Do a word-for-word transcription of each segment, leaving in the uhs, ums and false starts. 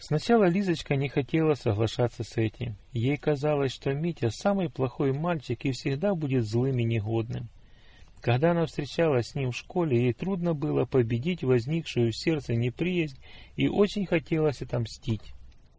Сначала Лизочка не хотела соглашаться с этим. Ей казалось, что Митя самый плохой мальчик и всегда будет злым и негодным. Когда она встречалась с ним в школе, ей трудно было победить возникшую в сердце неприязнь и очень хотелось отомстить.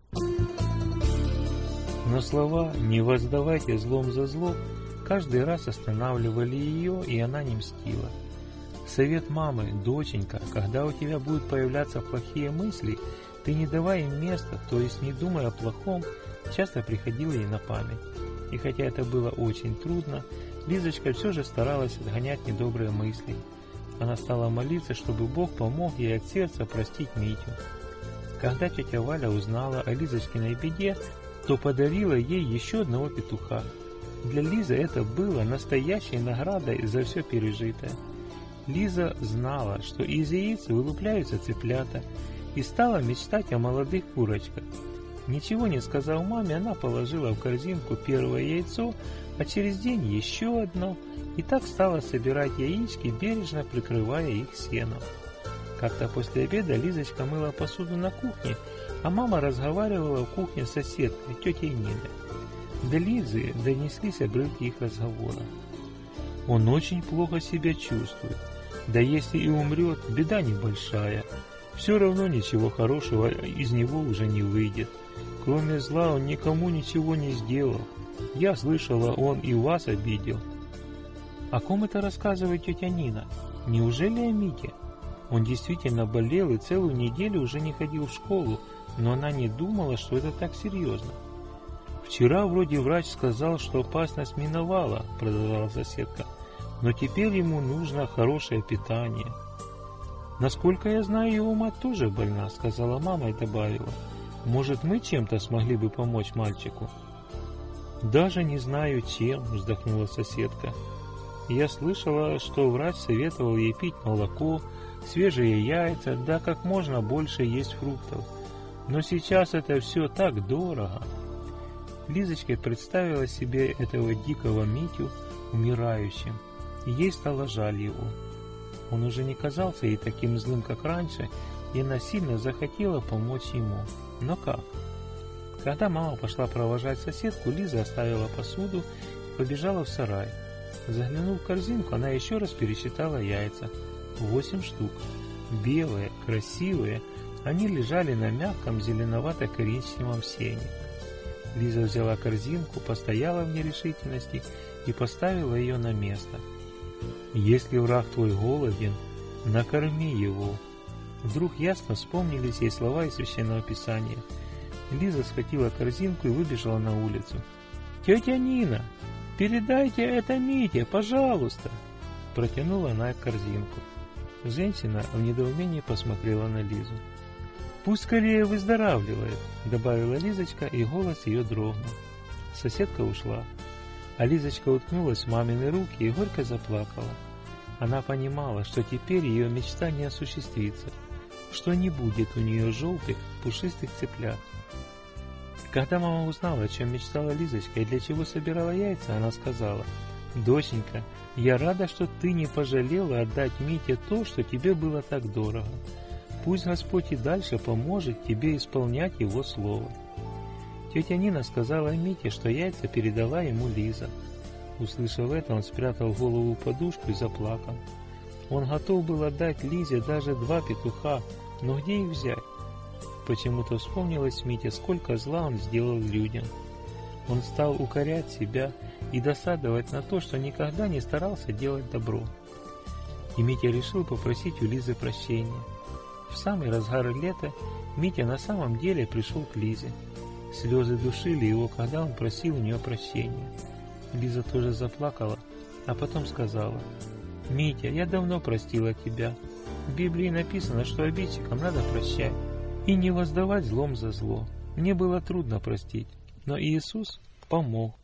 Но слова «не воздавайте злом за зло» каждый раз останавливали ее, и она не мстила. Совет мамы: «Доченька, когда у тебя будут появляться плохие мысли, ты не давай им места, то есть не думай о плохом», часто приходил ей на память. И хотя это было очень трудно, Лизочка все же старалась отгонять недобрые мысли. Она стала молиться, чтобы Бог помог ей от сердца простить Митю. Когда тетя Валя узнала о Лизочкиной беде, то подарила ей еще одного петуха. Для Лизы это было настоящей наградой за все пережитое. Лиза знала, что из яиц вылупляются цыплята, и стала мечтать о молодых курочках. Ничего не сказав маме, она положила в корзинку первое яйцо, а через день еще одно, и так стала собирать яички, бережно прикрывая их сеном. Как-то после обеда Лизочка мыла посуду на кухне, а мама разговаривала в кухне с соседкой, тетей Ниной. До Лизы донеслись обрывки их разговора. «Он очень плохо себя чувствует. Да если и умрет, беда небольшая. Все равно ничего хорошего из него уже не выйдет. Кроме зла он никому ничего не сделал. Я слышала, он и вас обидел». «О ком это рассказывает тетя Нина? Неужели о Мите?» Он действительно болел и целую неделю уже не ходил в школу, но она не думала, что это так серьезно. «Вчера вроде врач сказал, что опасность миновала», — продолжала соседка, «но теперь ему нужно хорошее питание». «Насколько я знаю, его мать тоже больна», — сказала мама и добавила, «может, мы чем-то смогли бы помочь мальчику?» «Даже не знаю чем», — вздохнула соседка. «Я слышала, что врач советовал ей пить молоко, свежие яйца, да как можно больше есть фруктов. Но сейчас это все так дорого». Лизочка представила себе этого дикого Митю умирающим, и ей стало жаль его. Он уже не казался ей таким злым, как раньше, и она сильно захотела помочь ему. Но как? Когда мама пошла провожать соседку, Лиза оставила посуду и побежала в сарай. Заглянув в корзинку, она еще раз пересчитала яйца. Восемь штук. Белые, красивые, они лежали на мягком зеленовато-коричневом сене. Лиза взяла корзинку, постояла в нерешительности и поставила ее на место. «Если враг твой голоден, накорми его». Вдруг ясно вспомнились ей слова из Священного Писания. Лиза схватила корзинку и выбежала на улицу. «Тетя Нина, передайте это Мите, пожалуйста!» Протянула она корзинку. Женщина в недоумении посмотрела на Лизу. «Пусть скорее выздоравливает», — добавила Лизочка, и голос ее дрогнул. Соседка ушла, а Лизочка уткнулась в мамины руки и горько заплакала. Она понимала, что теперь ее мечта не осуществится, что не будет у нее желтых, пушистых цыплят. Когда мама узнала, о чем мечтала Лизочка и для чего собирала яйца, она сказала: «Доченька, я рада, что ты не пожалела отдать Мите то, что тебе было так дорого. Пусть Господь и дальше поможет тебе исполнять Его слово». Тетя Нина сказала Мите, что яйца передала ему Лиза. Услышав это, он спрятал голову в подушку и заплакал. Он готов был отдать Лизе даже два петуха, но где их взять? Почему-то вспомнилось Мите, сколько зла он сделал людям. Он стал укорять себя и досадовать на то, что никогда не старался делать добро. И Митя решил попросить у Лизы прощения. В самый разгар лета Митя на самом деле пришел к Лизе. Слезы душили его, когда он просил у нее прощения. Лиза тоже заплакала, а потом сказала: «Митя, я давно простила тебя. В Библии написано, что обидчикам надо прощать и не воздавать злом за зло. Мне было трудно простить, но Иисус помог».